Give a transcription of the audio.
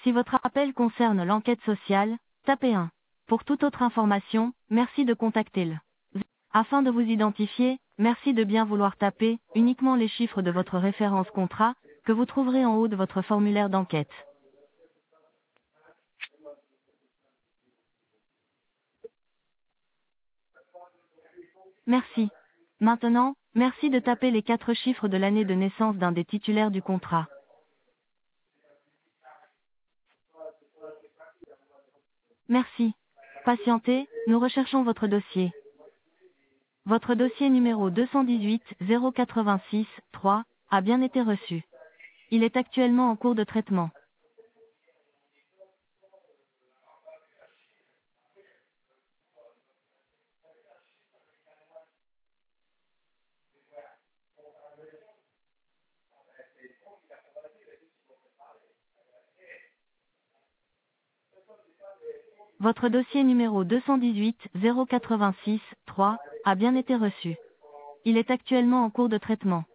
Si votre appel concerne l'enquête sociale, tapez 1. Pour toute autre information, merci de contacter le. Afin de vous identifier, merci de bien vouloir taper uniquement les chiffres de votre référence contrat, que vous trouverez en haut de votre formulaire d'enquête. Merci. Maintenant, merci de taper les 4 chiffres de l'année de naissance d'un des titulaires du contrat. Merci. Patientez, nous recherchons votre dossier. Votre dossier numéro 218 086 3 a bien été reçu. Il est actuellement en cours de traitement. Votre dossier numéro 218 086 3 a bien été reçu. Il est actuellement en cours de traitement.